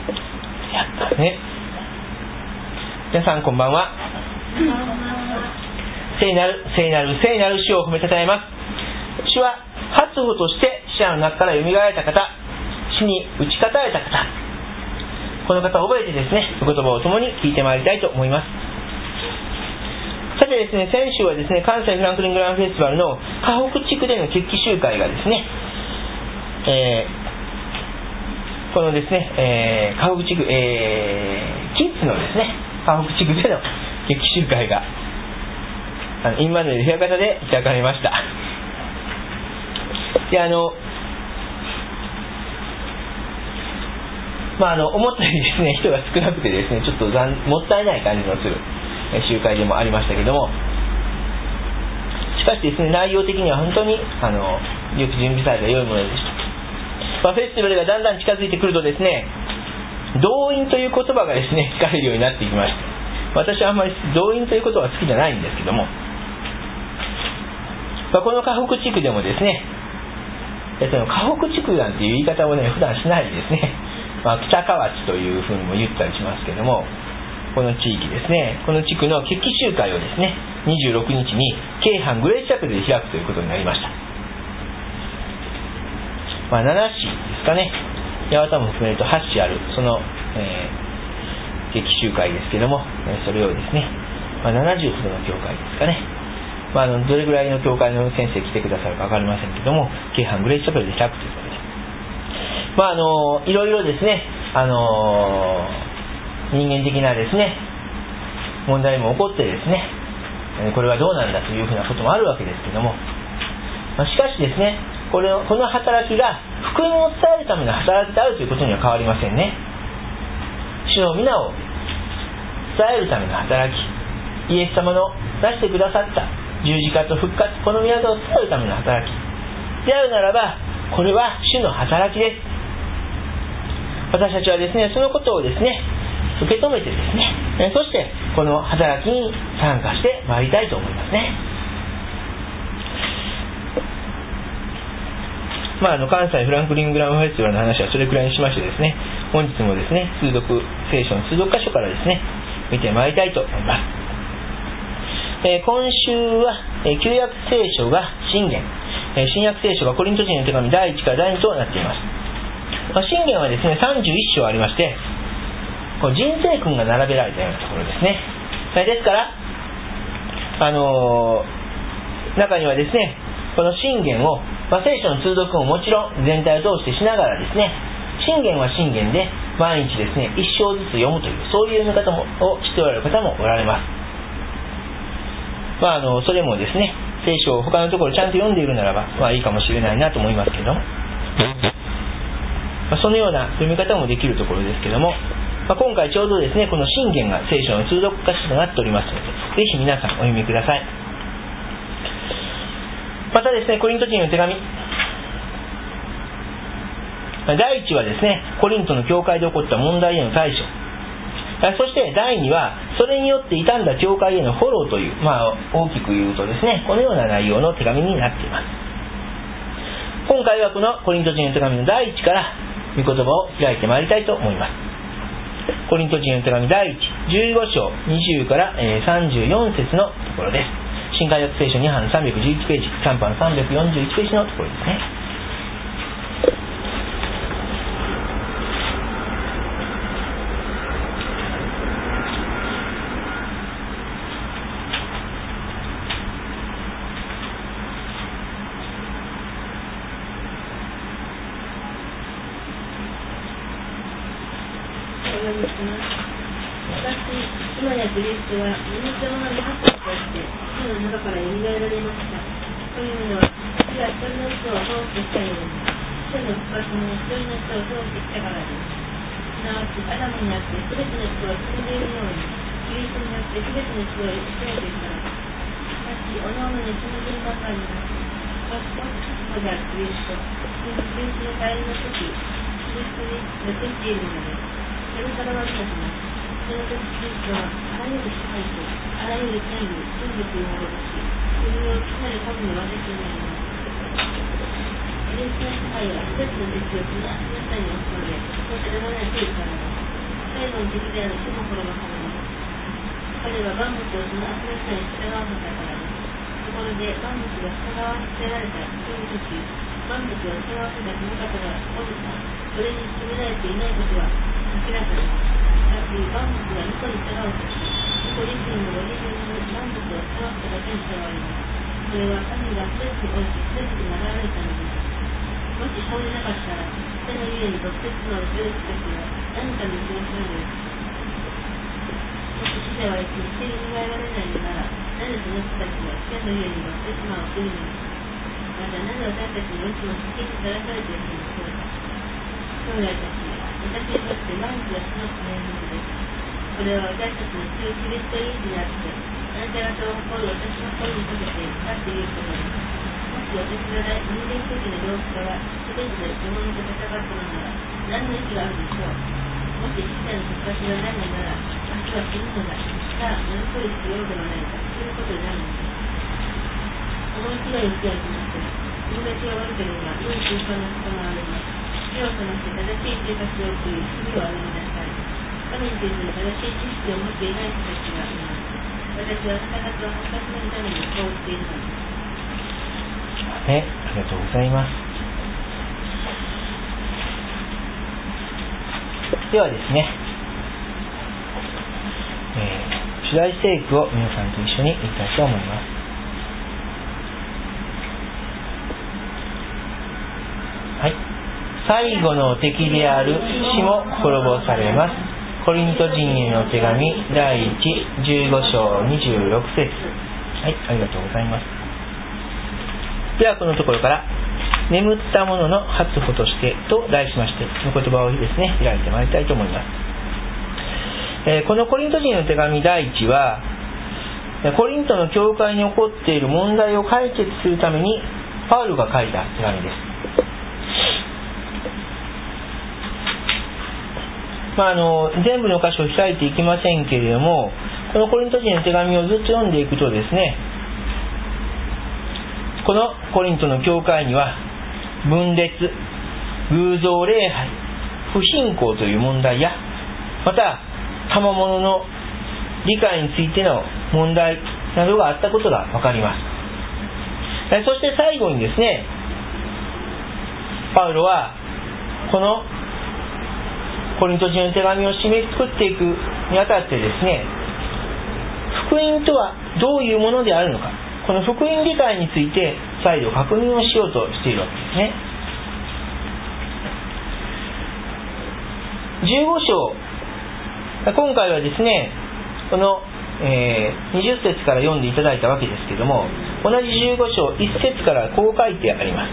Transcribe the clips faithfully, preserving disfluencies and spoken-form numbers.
やったね。皆さんこんばんは。聖なる聖なる聖なる主を褒めたたえます。主は初歩として死者の中から蘇られた方、死に打ち勝たれた方、この方を覚えてですね、お言葉を共に聞いてまいりたいと思います。さてですね、先週はですね、関西フランクリングランフェスティバルの河北地区での決起集会がですね、えー、このですね、えー、河北地区、えー、キッズのですね、河北地区での決起集会があのインマヌエル平方で開かれました。で、あのまあ、あの思ったよりですね、人が少なくてですね、ちょっと残もったいない感じのする集会でもありましたけども、しかしですね、内容的には本当にあのよく準備された良いものでした。まあ、フェスティバルがだんだん近づいてくるとですね、動員という言葉がですね聞かれるようになってきました。私はあんまり動員という言葉は好きじゃないんですけども、まあ、この河北地区でもですね、その河北地区なんていう言い方をね普段しないですね、まあ、北河内というふうにも言ったりしますけども、この地域ですね、この地区の決起集会をですねにじゅうろくにちに京阪グレースチャペルで開くということになりました。まあ、なな市ですかね、八幡も含めるとはち市あるその、えー、決起集会ですけども、それをですね、まあ、ななじゅうほどの教会ですかね、まあ、あのどれぐらいの教会の先生来てくださるか分かりませんけども、京阪グレースチャペルで開くということです。まああのいろいろですね、あの人間的なですね問題も起こってですね、これはどうなんだというふうなこともあるわけですけども、まあ、しかしですね、これこの働きが福音を伝えるための働きであるということには変わりませんね。主の皆を伝えるための働き、イエス様の出してくださった十字架と復活、この御業を伝えるための働きであるならば、これは主の働きです。私たちはですね、そのことをですね受け止めてですね、そしてこの働きに参加してまいりたいと思いますね。まあ、あの関西フランクリングラムフェスティバルの話はそれくらいにしましてですね、本日もですね通読聖書の通読箇所からですね見てまいりたいと思います。えー、今週は、えー、旧約聖書が箴言、えー、新約聖書がコリント人の手紙だいいちからだいにとなっています。まあ、箴言はですねさんじゅういっ章ありまして、こう人生訓が並べられたようなところですね。ですからあのー、中にはですねこの箴言を、まあ、聖書の通読ももちろん全体を通してしながらですね、箴言は箴言で毎日ですね一章ずつ読むという、そういう読み方もをしておられる方もおられます。まあ、あのそれもですね聖書を他のところちゃんと読んでいるならば、まあ、いいかもしれないなと思いますけども、まあ、そのような読み方もできるところですけども、まあ、今回ちょうどですねこの箴言が聖書の通読箇所となっておりますので、ぜひ皆さんお読みください。またですねコリント人の手紙だいいちはですねコリントの教会で起こった問題への対処、そしてだいにはそれによって傷んだ教会へのフォローという、まあ、大きく言うとですねこのような内容の手紙になっています。今回はこのコリント人の手紙のだいいちから御言葉を開いてまいりたいと思います。コリント人の手紙だいいち、じゅうご章にじゅうからさんじゅうよん節のところです。新海訳聖書に版さんびゃくじゅういちページ、さん版さんびゃくよんじゅういちページのところですね。 今やキリストは人情の未発として死の中から蘇られました。というのは、死が一人の人を通してきたように、死の復活も一人の人を通してきたからです。すなわち、アダムによって全ての人を死んでいるように、キリストによって全ての人を生き返っているからです。しかし、おのおのに死ぬ順番があります。そして、父であるキリスト、そのキリストの帰りの時、キリストに残っているのです。それから私たちも、その時キリストはあらゆる支配とあらゆる権利、権力に及ぼし、国を来たる神の私になります。キリストの支配はすべての敵をその足の下に置くので、そうすればなければならない。 最後の敵である主も滅ぼされます。彼は万物をその圧力に従わせたからです。ところで万物が従わせられたというとき、万物を従わせたその方がそれに決められていないことは明らかです。しかし万物が巫女に従うとき、巫女自身のご自分に万物を従わせただけに従われます。それは神が全ておいて全てに流れたのです。もしそうでなかったら、人の家に独説のする人たちは何かの気がするのです。もし死者は生き、生にがえられないのなら、なぜその人たちは天の家に乗ってしまうというのです。また、なぜ私たちのいつも危険にさらされているのでしょうか。兄弟たち、私にとって毎日が死の記念日です。これは私たちの救いキリストイエスにあって、あなた方を誇る私の心にかけて立っていることです。もし私が人間的な動機から全てで獣と戦ったのなら、何の意味があるでしょう。もし死者の復活がないのなら、明日は死ぬのだ。さあ、乗り越える必要ではないかということになるのです。思い違いをしてはいけません。友達が悪ければ良い習慣が行われます。目を覚まして正しい生活を送り、日々を歩みなさい。神について正しい知識を持っていない人たちがいます。私はあなた方を復活のためにこう言っているのです。 ね、ありがとうございます。ではですね、えー、主題聖句を皆さんと一緒に言いたいと思います。はい。最後の敵である死も滅ぼされます。コリント人への手紙だいいちじゅうご章にじゅうろく節。はい、ありがとうございます。ではこのところから眠ったものの初歩としてと題しましてこの言葉をですね開いてまいりたいと思います。えー、このコリント人への手紙だいいちはコリントの教会に起こっている問題を解決するためにパウロが書いた手紙です。まあ、あの全部の箇所を開いていきませんけれども、このコリント人の手紙をずっと読んでいくとですね、このコリントの教会には分裂、偶像礼拝、不信仰という問題や、また賜物の理解についての問題などがあったことが分かります。そして最後にですね、パウロはこのコリント人の手紙を締めくくっていくにあたってですね、福音とはどういうものであるのか、この福音理解について再度確認をしようとしているわけですね。じゅうご章、今回はですねこの、えー、にじゅっ節から読んでいただいたわけですけれども、同じじゅうご章いち節からこう書いてあります。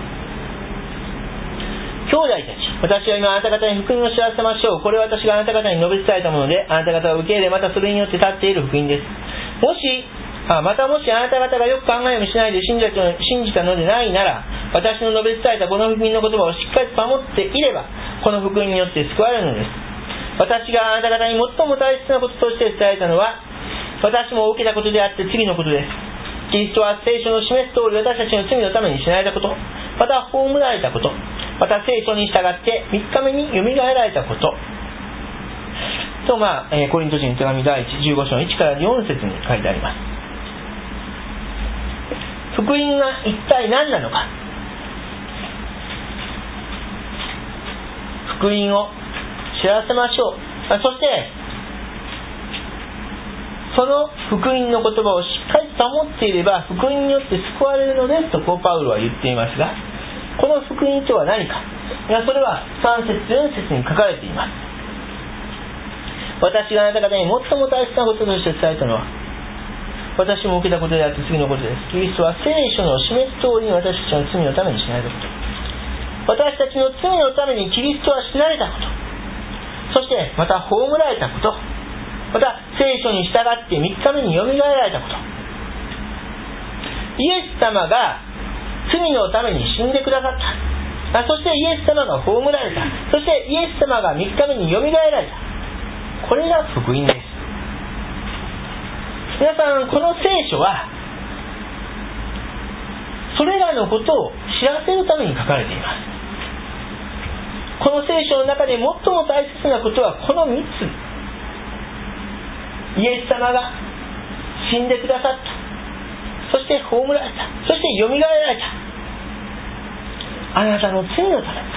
兄弟たち、私は今あなた方に福音を知らせましょう。これは私があなた方に述べ伝えたもので、あなた方は受け入れ、またそれによって立っている福音です。もしあまたもしあなた方がよく考えもしないで信じた信じたのでないなら、私の述べ伝えたこの福音の言葉をしっかり守っていれば、この福音によって救われるのです。私があなた方に最も大切なこととして伝えたのは、私も受けたことであって次のことです。キリストは聖書の示す通り私たちの罪のために死なれたこと、また葬られたこと、また聖書に従ってみっかめによみがえられたことと、まあえー、コリント人の手紙だいいちじゅうご章のいちからよん節に書いてあります。福音が一体何なのか、福音を知らせましょう。そしてその福音の言葉をしっかり守っていれば福音によって救われるのですと、こうパウロは言っていますが、この福音とは何か、いやそれはさん節よん節に書かれています。私があなた方に最も大切なこととして伝えたのは、私も受けたことであって次のことです。キリストは聖書の示す通りに私たちの罪のために死なれたこと、私たちの罪のためにキリストは死なれたこと、そしてまた葬られたこと、また聖書に従ってみっかめによみがえられたこと、イエス様が罪のために死んでくださった、そしてイエス様が葬られた、そしてイエス様がみっかめによみがえられた、これが福音です。皆さん、この聖書はそれらのことを知らせるために書かれています。 この聖書の中で最も大切なことはこのみっつ。イエス様が死んでくださった、そして葬られた、そしてよみがえられた。あなたの罪のため。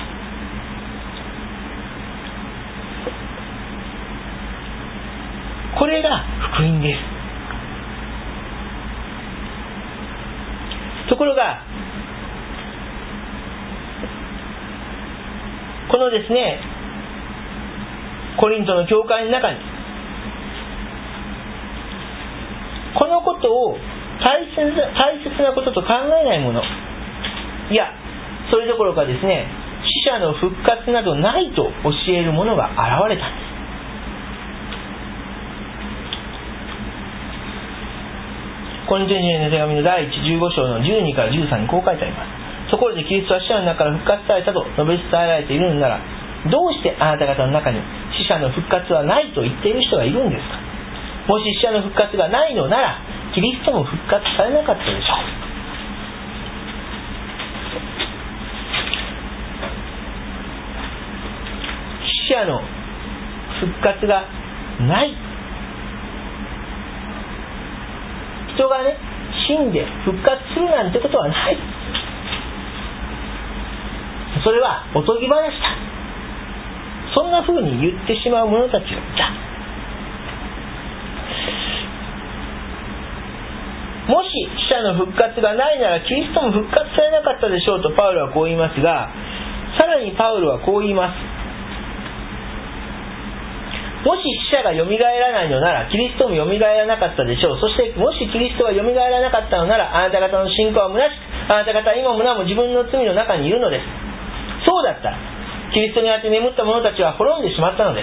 これが福音です。ところがこのですね、コリントの教会の中にこのことを大切な、大切なことと考えないもの、いやそれどころかですね、死者の復活などないと教える者が現れたんです。コリント人への手紙の第いち、じゅうご章のじゅうにからじゅうさんにこう書いてあります。ところでキリストは死者の中から復活されたと述べ伝えられているのなら、どうしてあなた方の中に死者の復活はないと言っている人がいるんですか。もし死者の復活がないのなら、キリストも復活されなかったでしょう。死者の復活がない、人がね、死んで復活するなんてことはない。それはおとぎ話だ。そんな風に言ってしまう者たちがいた。もし死者の復活がないならキリストも復活されなかったでしょうとパウロはこう言いますが、さらにパウロはこう言います。もし死者がよみがえらないのならキリストもよみがえらなかったでしょう。そしてもしキリストがよみがえらなかったのなら、あなた方の信仰は虚しく、あなた方は今もなお自分の罪の中にいるのです。そうだった。キリストにあって眠った者たちは滅んでしまったのです。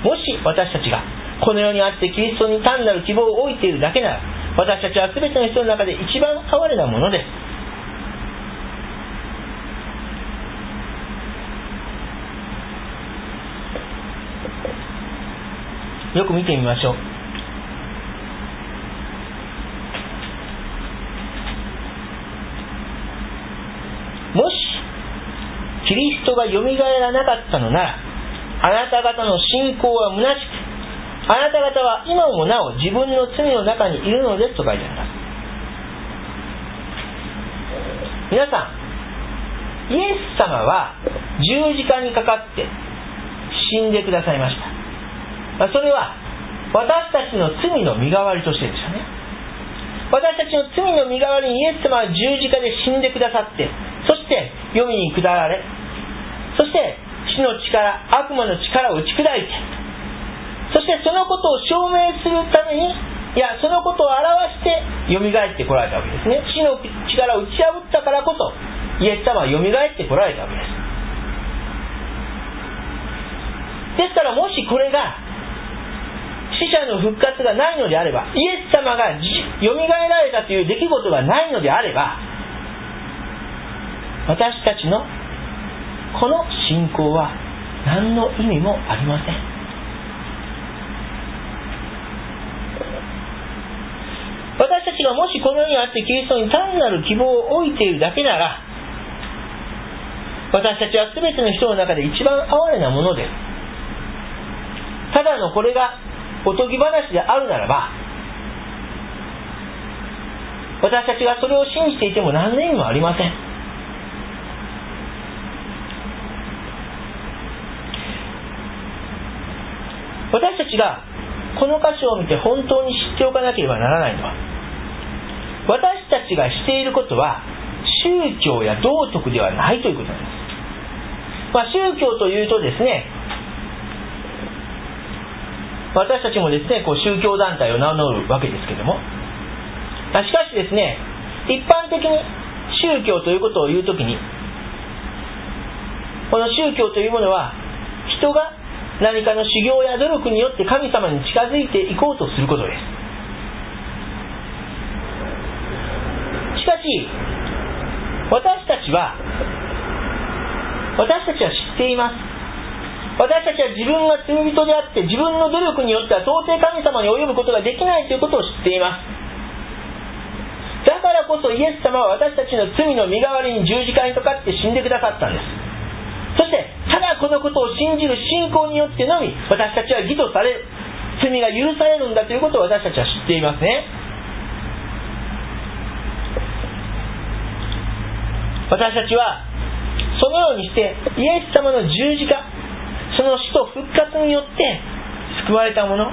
もし私たちがこの世にあってキリストに単なる希望を置いているだけなら、私たちは全ての人の中で一番哀れなものです。よく見てみましょう。もしキリストがよみがえらなかったのなら、あなた方の信仰は虚しく、あなた方は今もなお自分の罪の中にいるのですと書いてあります。皆さん、イエス様は十字架にかかって死んでくださいました。それは私たちの罪の身代わりとしてでしたね。私たちの罪の身代わりにイエス様は十字架で死んでくださって、そして黄泉に下られ、そして死の力、悪魔の力を打ち砕いて、そしてそのことを証明するために、いやそのことを表してよみがえってこられたわけですね。死の力を打ち破ったからこそイエス様はよみがえってこられたわけです。ですからもしこれが死者の復活がないのであれば、イエス様がよみがえられたという出来事がないのであれば、私たちのこの信仰は何の意味もありません。私たちがもしこの世にあってキリストに単なる希望を置いているだけなら、私たちは全ての人の中で一番哀れなものです。ただのこれがおとぎ話であるならば、私たちがそれを信じていても何の意味もありません。私たちがこの箇所を見て本当に知っておかなければならないのは、私たちがしていることは宗教や道徳ではないということなんです。まあ、宗教というとですね、私たちもですね、こう宗教団体を名乗るわけですけれども、しかしですね、一般的に宗教ということを言うときに、この宗教というものは人が何かの修行や努力によって神様に近づいていこうとすることです。しかし私たちは私たちは知っています。私たちは自分が罪人であって、自分の努力によっては到底神様に及ぶことができないということを知っています。だからこそイエス様は私たちの罪の身代わりに十字架にかかって死んでくださったんです。 そしてただこのことを信じる信仰によってのみ私たちは義とされる、罪が許されるんだということを私たちは知っていますね。私たちはそのようにしてイエス様の十字架、その死と復活によって救われたもの、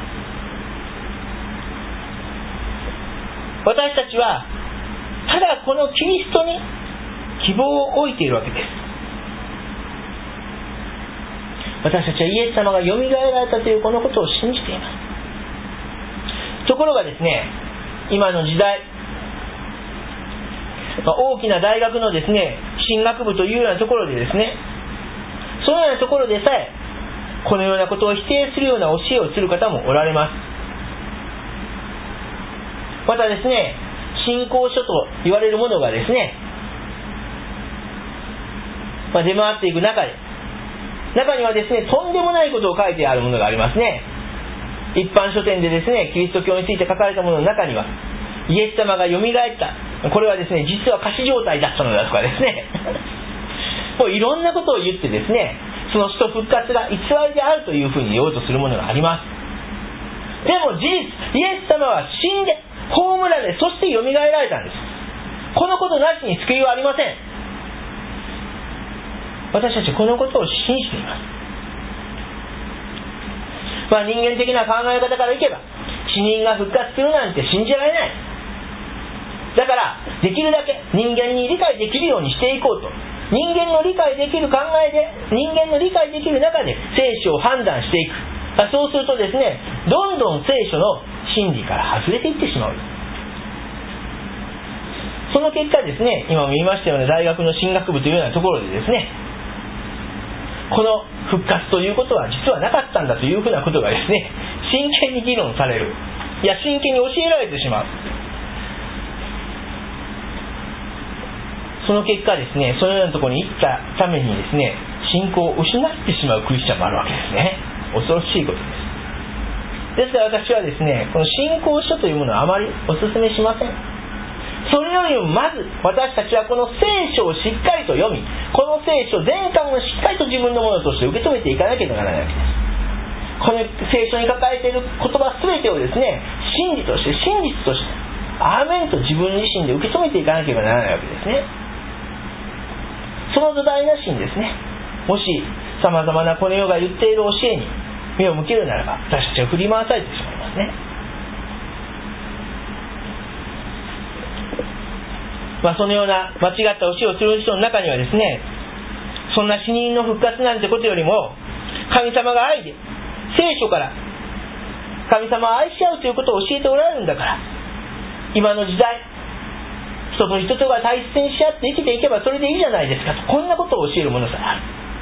私たちはただこのキリストに希望を置いているわけです。私たちはイエス様がよみがえられたというこのことを信じています。ところがですね、今の時代、まあ、大きな大学のですね神学部というようなところでですね、そのようなところでさえこのようなことを否定するような教えをする方もおられます。またですね、信仰書と言われるものがですね、まあ、出回っていく中で、中にはですね、とんでもないことを書いてあるものがありますね。一般書店でですね、キリスト教について書かれたものの中には、イエス様がよみがえった、これはですね、実は仮死状態だったのだとかですね、もういろんなことを言ってですね、その死と復活が偽りであるというふうに言おうとするものがあります。でも事実、イエス様は死んで葬られ、そしてよみがえられたんです。このことなしに救いはありません。私たちはこのことを信じています。まあ人間的な考え方からいけば、死人が復活するなんて信じられない。だからできるだけ人間に理解できるようにしていこうと、人間の理解できる考えで、人間の理解できる中で聖書を判断していく。そうするとですね、どんどん聖書の真理から外れていってしまう。その結果ですね、今も言いましたような大学の神学部というようなところでですね、この復活ということは実はなかったんだというふうなことがですね、真剣に議論される、いや真剣に教えられてしまう。その結果ですね、そのようなところに行ったためにですね、信仰を失ってしまうクリスチャンもあるわけですね。恐ろしいことです。ですから私はですね、この信仰書というものはあまりお勧めしません。それよりもまず私たちはこの聖書をしっかりと読み、この聖書全巻をしっかりと自分のものとして受け止めていかなければならないわけです。この聖書に書かれている言葉全てをですね、真理として真実としてアーメンと自分自身で受け止めていかなければならないわけですね。その土台なしにですね、もしさまざまなこの世が言っている教えに目を向けるならば、私たちは振り回されてしまいますね。まあ、そのような間違った教えをする人の中にはですね、そんな死人の復活なんてことよりも、神様が愛で聖書から神様を愛し合うということを教えておられるんだから、今の時代人と人とが大切にし合って生きていけばそれでいいじゃないですかと、こんなことを教えるものさえある。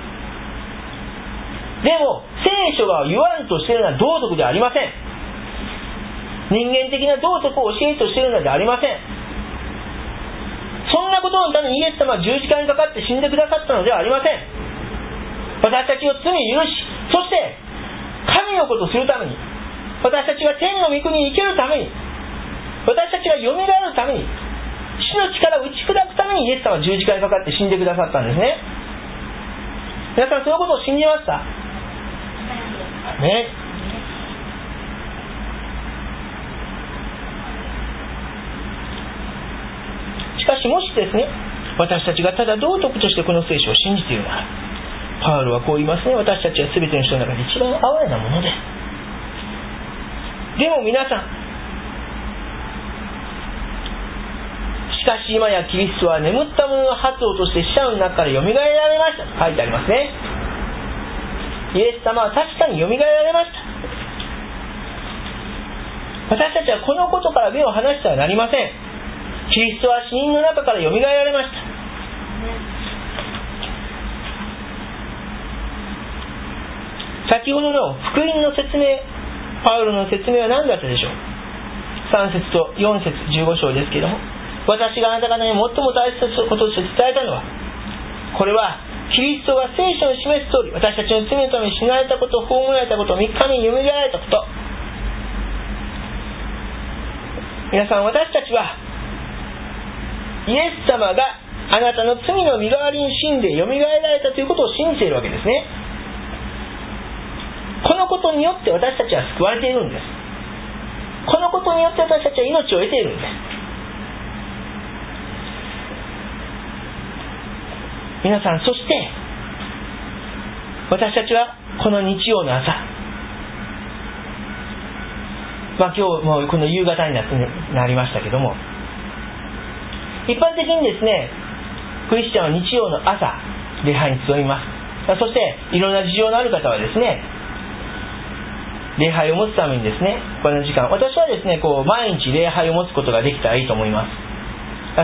でも聖書が言わんとしているのは道徳ではありません。人間的な道徳を教えとしているのではありません。そんなことのためにイエス様は十字架にかかって死んでくださったのではありません。私たちを罪を許し、そして神のことをするために、私たちが天の御国に生きるために、私たちがよみがえるために、死の力を打ち砕くためにイエス様は十字架にかかって死んでくださったんですね。皆さんそのことを信じましたね。しかしもしですね、私たちがただ道徳としてこの聖書を信じているなら、パウロはこう言いますね。私たちは全ての人の中で一番哀れなものです。でも皆さん、しかし今やキリストは眠った者の発音として死者の中からよみがえられましたと書いてありますね。イエス様は確かによみがえられました。私たちはこのことから目を離してはなりません。キリストは死人の中からよみがえられました。先ほどの福音の説明、パウロの説明は何だったでしょう。さん節とよん節じゅうご章ですけれども、私があなた方に最も大切なこととして伝えたのは、これはキリストが聖書に示す通り、私たちの罪のために死なれたこと、葬られたこと、みっかめによみがえられたこと。皆さん、私たちはイエス様があなたの罪の身代わりに死んでよみがえられたということを信じているわけですね。このことによって私たちは救われているんです。このことによって私たちは命を得ているんです。皆さん、そして私たちはこの日曜の朝、まあ今日もうこの夕方になってなりましたけども、一般的にですね、クリスチャンは日曜の朝礼拝に集います。そしていろんな事情のある方はですね、礼拝を持つためにですね、この時間、私はですね、こう毎日礼拝を持つことができたらいいと思います。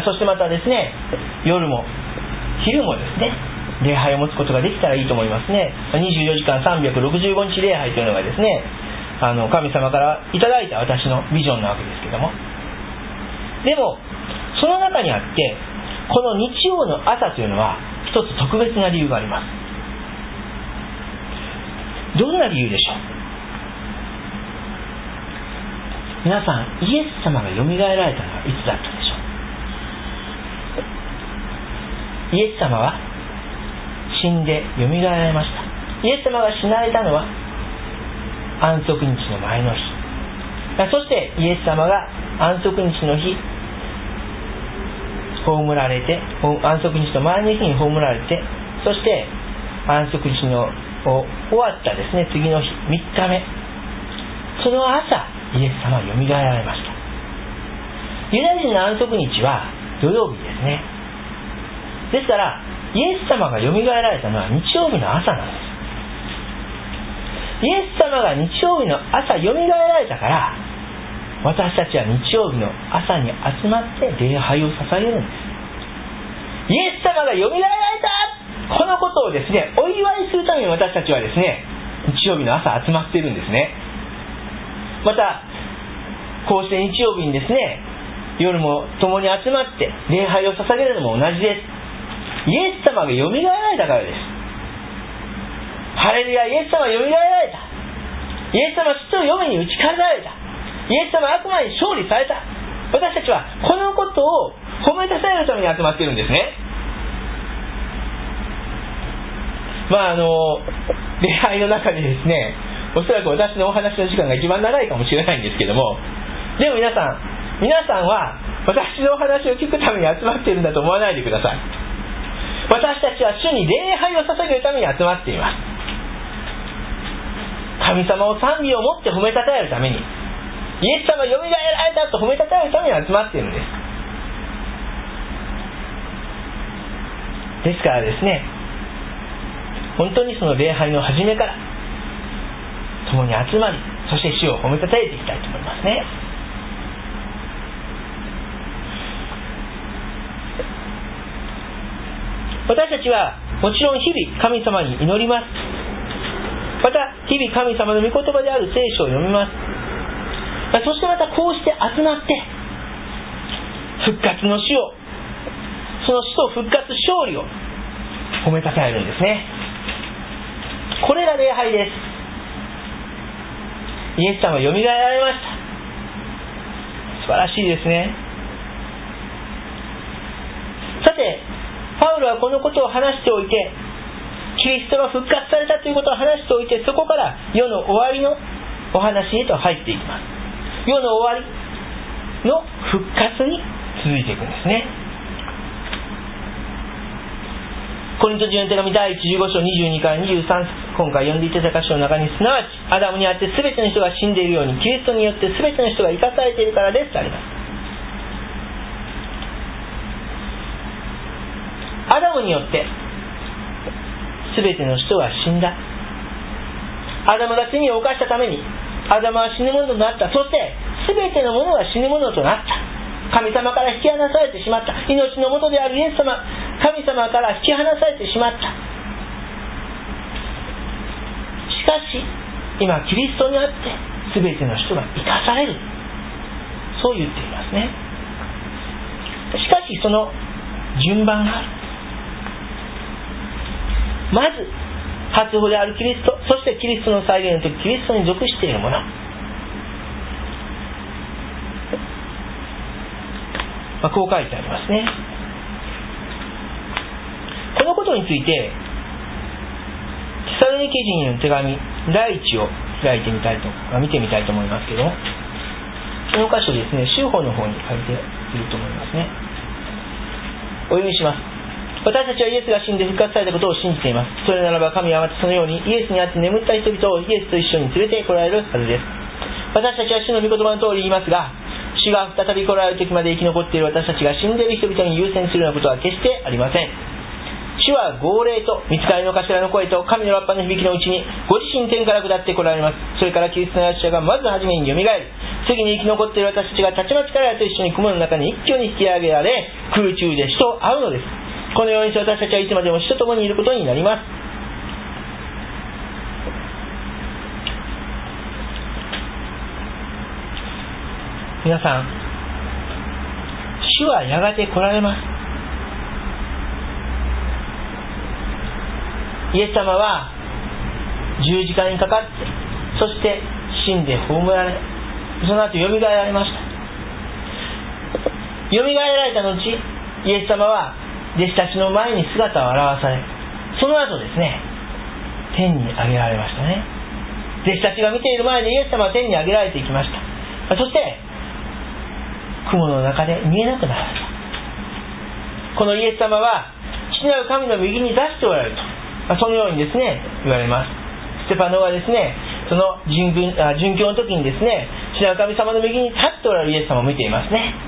そしてまたですね、夜も昼もですね、礼拝を持つことができたらいいと思いますね。にじゅうよじかんさんびゃくろくじゅうごにち礼拝というのがですね、あの神様からいただいた私のビジョンなわけですけども、でもその中にあってこの日曜の朝というのは一つ特別な理由があります。どんな理由でしょう。皆さん、イエス様がよみがえられたのはいつだったでしょう。イエス様は死んでよみがえられました。イエス様が死なれたのは安息日の前の日、そしてイエス様が安息日の日葬られて、安息日の前の日に葬られて、そして安息日の終わったですね、次の日みっかめ、その朝イエス様はよみがえられました。ユダヤ人の安息日は土曜日ですね。ですからイエス様がよみがえられたのは日曜日の朝なんです。イエス様が日曜日の朝よみがえられたから、私たちは日曜日の朝に集まって礼拝を捧げるんです。イエス様がよみがえられた、このことをですね、お祝いするために私たちはですね、日曜日の朝集まっているんですね。またこうして日曜日にですね、夜も共に集まって礼拝を捧げるのも同じです。イエス様がよみがえられたからです。ハレルヤ、イエス様がよみがえられた。イエス様は死と黄泉に打ち勝たれた。イエス様は悪魔に勝利された。私たちはこのことを褒めたたえるために集まっているんですね。まああの礼拝の中でですね、おそらく私のお話の時間が一番長いかもしれないんですけども、でも皆さん皆さんは私のお話を聞くために集まっているんだと思わないでください。私たちは主に礼拝を捧げるために集まっています。神様を賛美を持って褒めたたえるために、イエス様よみがえられたと褒めたたえるために集まっているんです。ですからですね、本当にその礼拝の始めから共に集まり、そして主を褒めたたえていきたいと思いますね。私たちはもちろん日々神様に祈ります。また日々神様の御言葉である聖書を読みます。そしてまたこうして集まって復活の死を、その死と復活勝利を褒めたたえるんですね。これが礼拝です。イエス様がよみがえられました。素晴らしいですね。さてパウロはこのことを話しておいて、キリストが復活されたということを話しておいて、そこから世の終わりのお話へと入っていきます。世の終わりの復活に続いていくんですね。コリント人への手紙だいいちじゅうご章にじゅうにからにじゅうさん節、今回読んでいただいた箇所の中に、すなわちアダムにあって全ての人が死んでいるように、キリストによって全ての人が生かされているからですとあります。アダムによって全ての人が死んだ。アダムが罪を犯したためにアダムは死ぬものとなった。そして全てのものが死ぬものとなった。神様から引き離されてしまった。命の元であるイエス様、神様から引き離されてしまった。しかし今キリストにあって全ての人が生かされる、そう言っていますね。しかしその順番がある。まず初歩であるキリスト、そしてキリストの再現の時キリストに属しているもの、まあ、こう書いてありますね。 ことについてテサロニケ人への手紙だいいちを開いてみたいと見てみたいと思いますけども、この箇所ですね、修法の方に書いていると思いますね。お読みします。私たちはイエスが死んで復活されたことを信じています。それならば神はまたそのようにイエスにあって眠った人々をイエスと一緒に連れて来られるはずです。私たちは主の御言葉の通り言いますが、主が再び来られる時まで生き残っている私たちが死んでいる人々に優先するようなことは決してありません。主は号令と御使いの頭の声と神のラッパの響きのうちにご自身天から下って来られます。それからキリストの役者がまず初めによみがえる。次に生き残っている私たちがたちまち彼らと一緒に雲の中に一挙に引き上げられ、空中で主と会うのです。このようにして私たちはいつまでも主と共にいることになります。皆さん、主はやがて来られます。イエス様は十字架にかかって、そして死んで葬られ、その後よみがえられました。よみがえられた後、イエス様は弟子たちの前に姿を現され、その後ですね、天に上げられましたね。弟子たちが見ている前でイエス様は天に上げられていきました。そして雲の中で見えなくなられた。このイエス様は父なる神の右に出しておられると、そのようにですね言われます。ステパノはですね、その殉教の時にですね、父なる神様の右に立っておられるイエス様を見ていますね。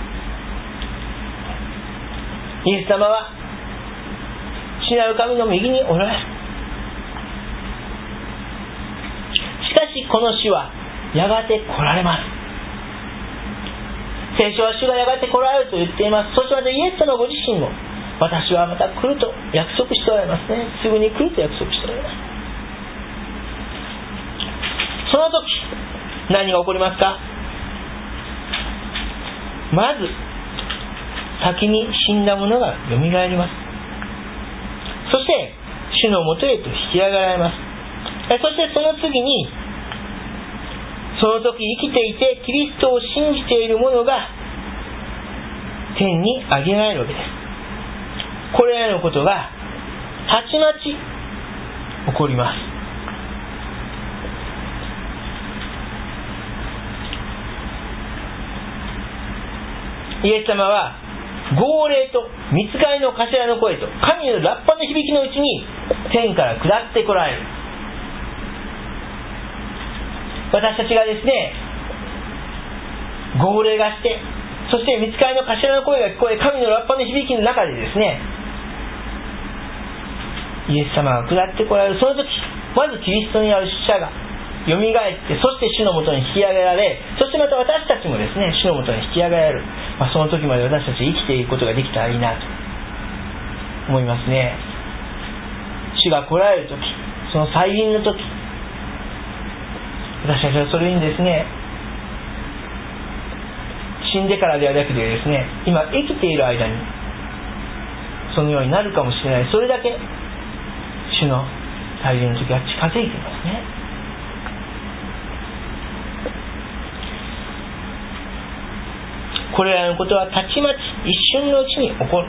イエス様は父なる神の右におられる。しかしこの主はやがて来られます。聖書は主がやがて来られると言っています。そしてまたイエス様ご自身も、私はまた来ると約束しておられますね。すぐに来ると約束しておられます。その時何が起こりますか。まず先に死んだ者がよみがえります。そして主のもとへと引き上げられます。そしてその次に、その時生きていてキリストを信じている者が天に上げられるわけです。これらのことがたちまち起こります。イエス様は号令と御使いの頭の声と神のラッパの響きのうちに天から下ってこられる。私たちがですね、号令がして、そして御使いの頭の声が聞こえ、神のラッパの響きの中でですね、イエス様が下ってこられる。その時、まずキリストにある死者がよみがえって、そして主のもとに引き上げられ、そしてまた私たちもですね、主のもとに引き上げられる。まあ、その時まで私たち生きていることができたらいいなと思いますね。主が来られる時、その再臨の時、私たちはそれにですね、死んでからではなくてですね、今生きている間にそのようになるかもしれない。それだけ主の再臨の時が近づいていますね。これらのことはたちまち一瞬のうちに起こる。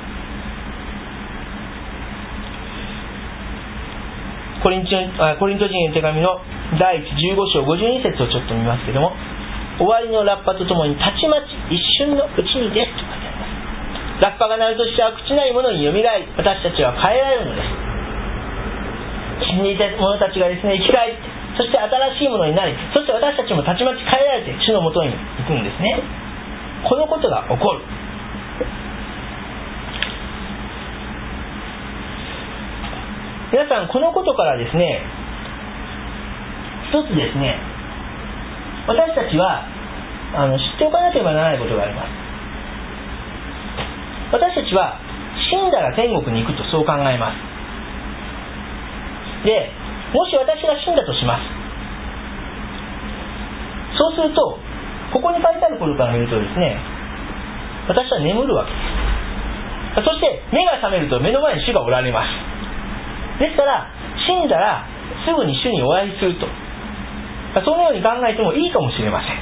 コリント人への手紙のだいいちじゅうご章ごじゅうに節をちょっと見ますけども、終わりのラッパとともにたちまち一瞬のうちにですと書いてあります。ラッパが鳴ると死者は朽ちないものによみがえり、私たちは変えられるのです。死んでいた者たちがですね、生き返って、そして新しいものになり、そして私たちもたちまち変えられて主のもとに行くんですね。このことが起こる。皆さん、このことからですね、一つですね、私たちはあの知っておかなければならないことがあります。私たちは死んだら天国に行くとそう考えます。で、もし私が死んだとします。そうすると、ここに書いてあることから見るとですね、私は眠るわけです。そして目が覚めると目の前に主がおられます。ですから死んだらすぐに主にお会いすると、そのように考えてもいいかもしれません。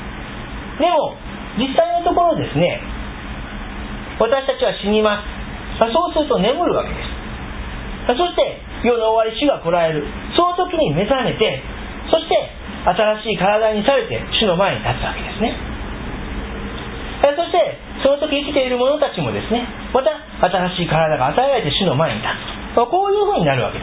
でも実際のところですね、私たちは死にます。 そうすると眠るわけです。そして世の終わり、主が来られる。その時に目覚めて、そして新しい体にされて主の前に立つわけですね。そしてその時生きている者たちもですね、また新しい体が与えられて主の前に立つ。こういうふうになるわけです。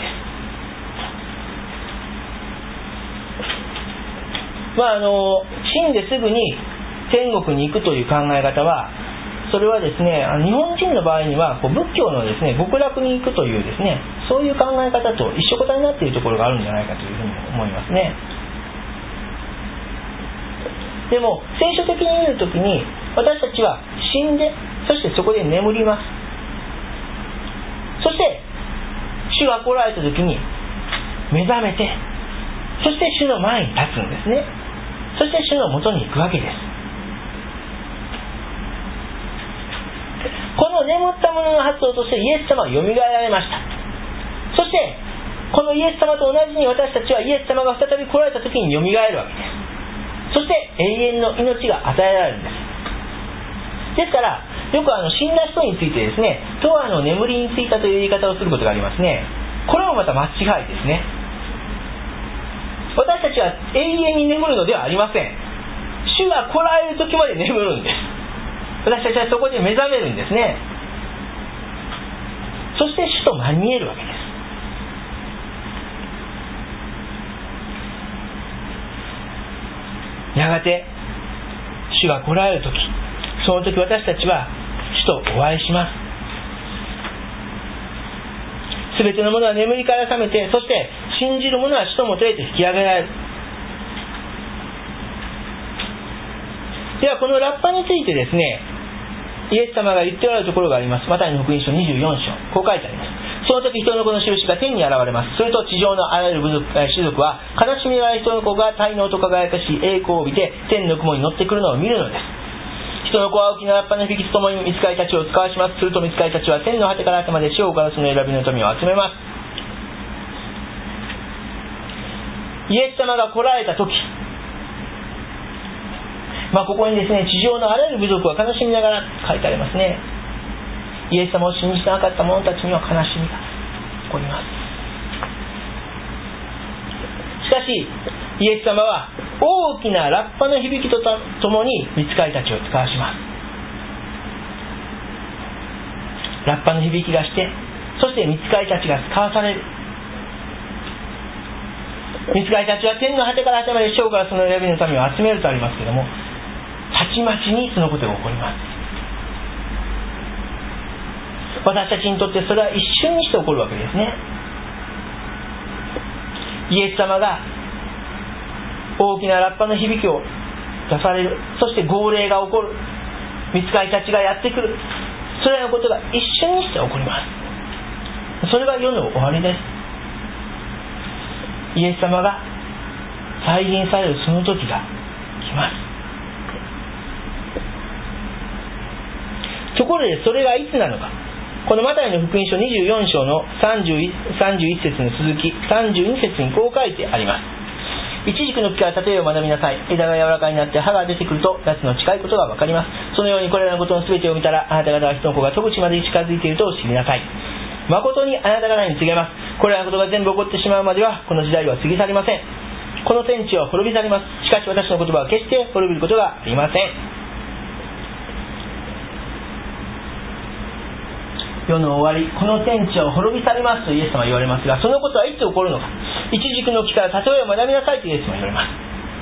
まああの死んですぐに天国に行くという考え方は、それはですね、日本人の場合にはこう仏教のですね、極楽に行くというですね、そういう考え方と一緒くたになっているところがあるんじゃないかというふうに思いますね。でも聖書的に見るときに、私たちは死んで、そしてそこで眠ります。そして主が来られたときに目覚めて、そして主の前に立つんですね。そして主のもとに行くわけです。この眠った者の発想としてイエス様はよみがえられました。そしてこのイエス様と同じに、私たちはイエス様が再び来られた時によみがえるわけです。そして永遠の命が与えられるんです。ですからよくあの死んだ人についてですね、永遠の眠りについたという言い方をすることがありますね。これもまた間違いですね。私たちは永遠に眠るのではありません。主が来られる時まで眠るんです。私たちはそこで目覚めるんですね。そして主と真に見えるわけです。やがて主が来られる時、その時私たちは主とお会いします。すべてのものは眠りから覚めて、そして信じる者は主ともとへと引き上げられる。ではこのラッパについてですね、イエス様が言っておられるところがあります。マタイの福音書にじゅうよん章、こう書いてあります。その時人の子の印が天に現れます。すると地上のあらゆる部族種族は、悲しみがある人の子が大能と輝かしい栄光を帯びて天の雲に乗ってくるのを見るのです。人の子は大きなラッパの響きとともに御使いたちを使わします。すると御使いたちは天の果てから果てまで地をからその選びの富を集めます。イエス様が来られた時、まあここにですね、地上のあらゆる部族は悲しみながら書いてありますね。イエス様を信じてなかった者たちには悲しみが起こります。しかしイエス様は大きなラッパの響きとともに御使いたちを使わします。ラッパの響きがして、そして御使いたちが使わされる。御使いたちは天の果てから果てまで地上からその選びの民を集めるとありますけれども、たちまちにそのことが起こります。私たちにとってそれは一瞬にして起こるわけですね。イエス様が大きなラッパの響きを出される。そして号令が起こる。御使いたちがやってくる。それらのことが一瞬にして起こります。それが世の終わりです。イエス様が再現されるその時が来ます。ところでそれがいつなのか。このマタイの福音書にじゅうよん章のさんじゅういち節の続きさんじゅうに節にこう書いてあります。イチジクの木から例えを学びなさい。枝が柔らかになって葉が出てくると夏の近いことが分かります。そのようにこれらのことの全てを見たら、あなた方は人の子が飛ぶ地まで近づいていると知りなさい。誠にあなた方に告げます。これらのことが全部起こってしまうまではこの時代は過ぎ去りません。この天地は滅び去ります。しかし私の言葉は決して滅びることがありません。世の終わり、この天地は滅び去りますとイエス様は言われますが、そのことはいつ起こるのか。イチジクの木から例えを学びなさいとイエス様は言われます。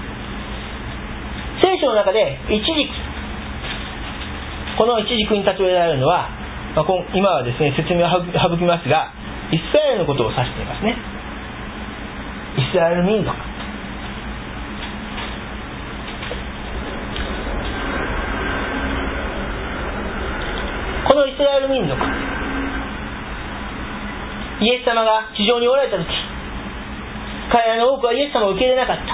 聖書の中でイチジク、このイチジクに例えられるのは、まあ、今はですね説明を省きますが、イスラエルのことを指していますね。イスラエル民族、このイスラエル民族、イエス様が地上におられた時、彼らの多くはイエス様を受け入れなかった。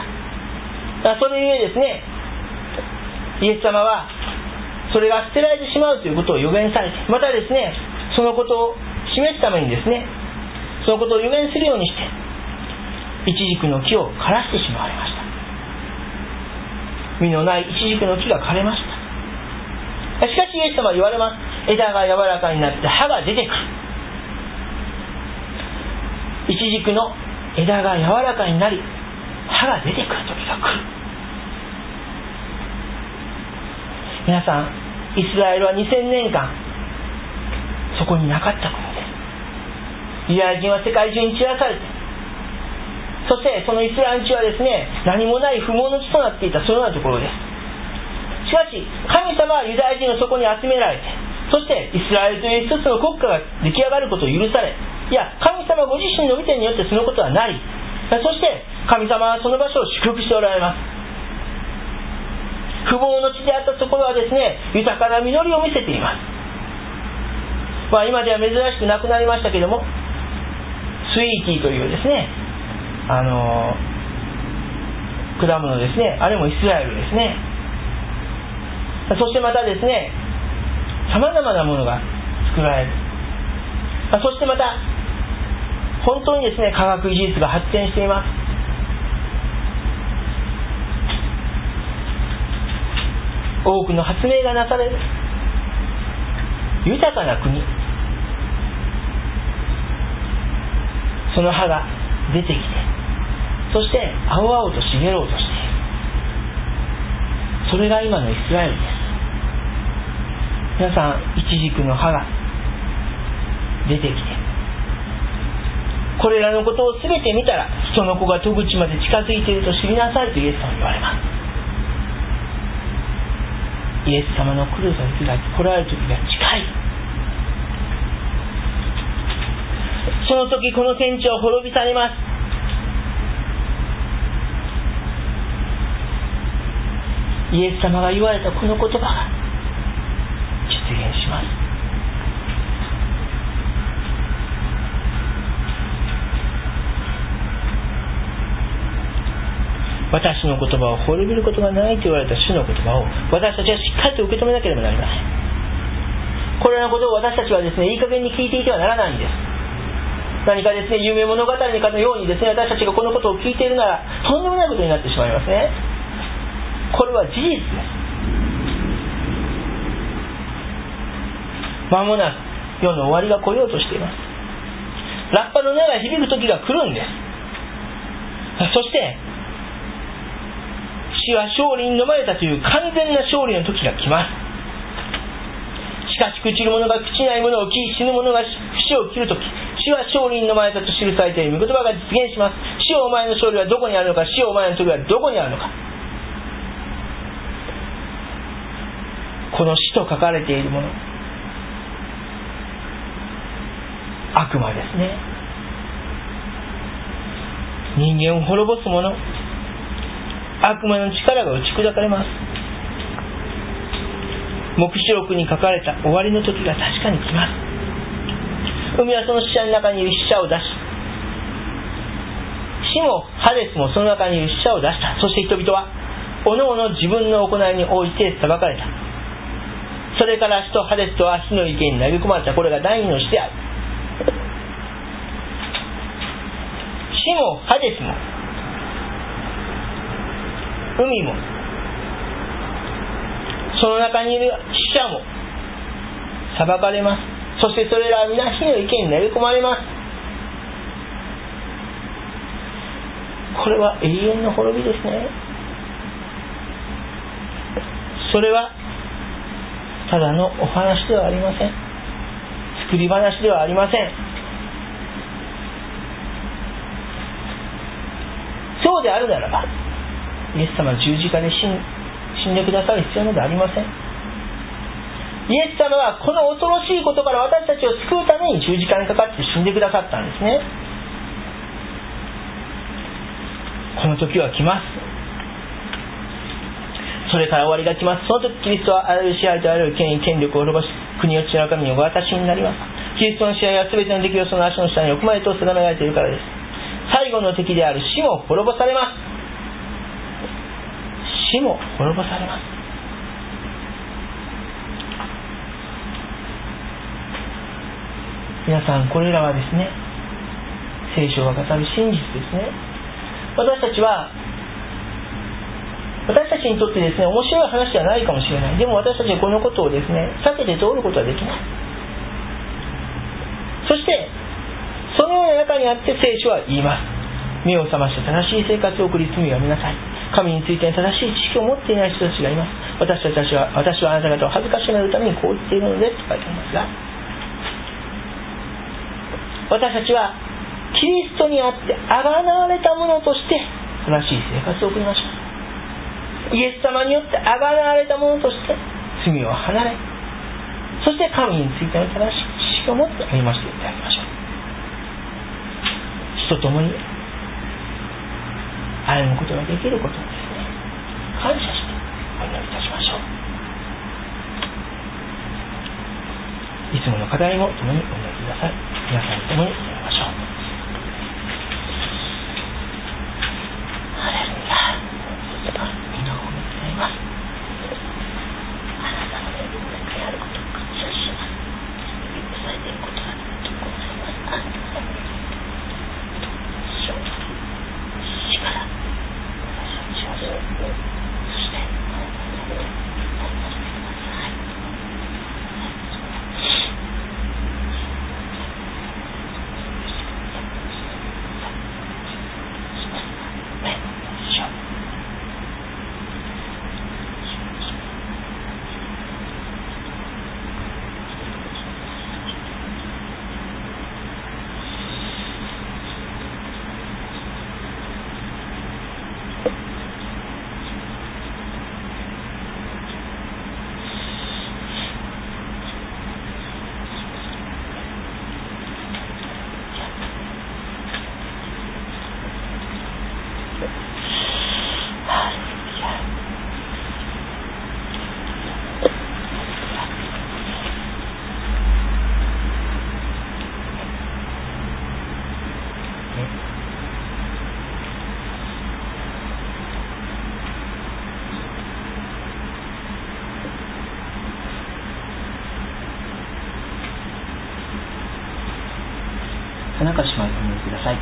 それゆえですね、イエス様はそれが捨てられてしまうということを予言されて、またですね、そのことを示すためにですね、そのことを予言するようにしてイチジクの木を枯らしてしまわれました。実のないイチジクの木が枯れました。しかしイエス様は言われます。 枝が柔らかになって葉が出てくる。イチジクの枝が柔らかになり葉が出てくる時が来る。皆さん、イスラエルはにせんねんかんそこになかった国です。ユダヤ人は世界中に散らされて、そしてそのイスラエル地はですね、何もない不毛の地となっていた、そのようなところです。しかし神様はユダヤ人のそこに集められて、そしてイスラエルという一つの国家が出来上がることを許され、いや神様ご自身の御手によってそのことはなり、そして神様はその場所を祝福しておられます。不毛の地であったところはですね、豊かな実りを見せています。まあ、今では珍しくなくなりましたけれども、スイーティーというですね、あのー、果物ですね、あれもイスラエルですね。そしてまたですね、さまざまなものが作られる。そしてまた本当にですね、科学技術が発展しています。多くの発明がなされる豊かな国、その葉が出てきて、そして青々と茂ろうとしている。それが今のイスラエルです。皆さん、イチジクの葉が出てきて、これらのことを全て見たら、人の子が戸口まで近づいていると知りなさいとイエス様に言われます。イエス様の来る時が、来られる時が近い。その時この天地は滅び去ります。イエス様が言われたこの言葉が実現します。私の言葉を滅びることがないと言われた主の言葉を私たちはしっかりと受け止めなければなりません。これらのことを私たちはですね、いい加減に聞いていてはならないんです。何かですね、夢物語かのようにですね、私たちがこのことを聞いているならとんでもないことになってしまいますね。これは事実です。間もなく世の終わりが来ようとしています。ラッパの音が響く時が来るんです。そして死は勝利に飲まれたという完全な勝利の時が来ます。しかし朽ちる者が朽ちない者を切り、死ぬ者が死を切る時、死は勝利に飲まれたと記されている御言葉が実現します。死をお前の勝利はどこにあるのか、死をお前の時はどこにあるのか。この死と書かれているもの、悪魔ですね。人間を滅ぼすもの、悪魔の力が打ち砕かれます。黙示録に書かれた終わりの時が確かに来ます。海はその死者の中にいる死者を出し、死もハデスもその中にいる死者を出した。そして人々はおのおの自分の行いに応じて裁かれた。それから死とハデスとは火の池に投げ込まれた。これが第二の死である。死もハデスも海もその中にいる死者も裁かれます。そしてそれらは皆火の池に投げ込まれます。これは永遠の滅びですね。それはただのお話ではありません。作り話ではありません。そうであるならばイエス様は十字架で 死, 死んでくださる必要などありません。イエス様はこの恐ろしいことから私たちを救うために十字架にかかって死んでくださったんですね。この時は来ます。それから終わりが来ます。その時キリストはあらゆる支配とあらゆる権威権力を滅ぼし、国を地の神にお渡しになります。キリストの支配は全ての敵をその足の下に置くまでと定められているからです。最後の敵である死も滅ぼされます。死も滅ぼされます。皆さん、これらはですね、聖書が語る真実ですね。私たちは私たちにとってですね、面白い話ではないかもしれない。でも私たちはこのことをですね、避けて通ることはできない。そしてそのような中にあって聖書は言います。目を覚まして正しい生活を送り、罪をやめなさい。神について正しい知識を持っていない人たちがいます。私たちは私はあなた方を恥ずかしくなるためにこう言っているのですと書いてありますが、私たちはキリストにあってあがなわれたものとして正しい生活を送りましょう。イエス様によってあがなわれたものとして罪を離れ、そして神についての正しい知識を持って歩ませていただきましょう。主と共に歩むことができることをですね、感謝してお祈りいたしましょう。いつもの課題も共にお祈りください。皆さんと共に祈りましょう。ハレルヤ。皆を褒めています。あなたの恵みだけあることを感謝します。許されていることがありがとうございます。あなたの恵み主を死から私たちを救う。そしてあなたの恵みを与えてください。田中姉妹お祈りください。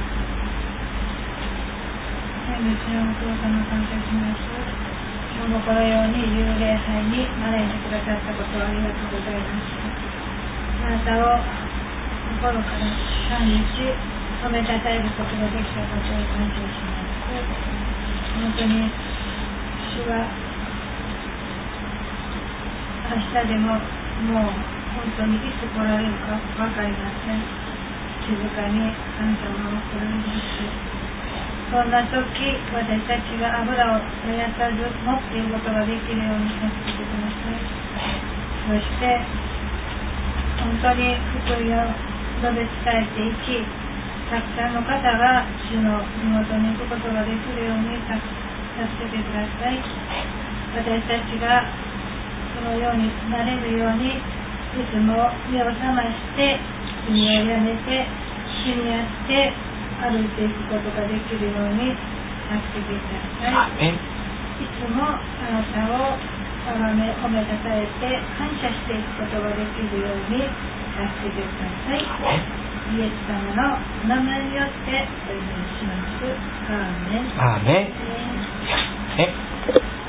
天の父のお父様、感謝します。今日もこのように幽霊祭に招いてくださったことをありがとうございます。あなたを心から賛美し、褒めたたえることができたことを感謝します。本当に主は明日でももう本当にいつ来られるか分かりません。静かに神様を来られます。そんな時、私たちが油を絶やさず持っていることができるように助けてください。そして本当に福音を述べ伝えていき、たくさんの方が主の地元に行くことができるように助けてください。私たちがそのようになれるように、いつも目を覚まして罪をやめて主にあって歩いていくことができるように助けてください。いつもあなたを崇め褒めたたえて感謝していくことができるように助けてください。イエス様のお名前によってお祈りします。アーメン。 アーメン。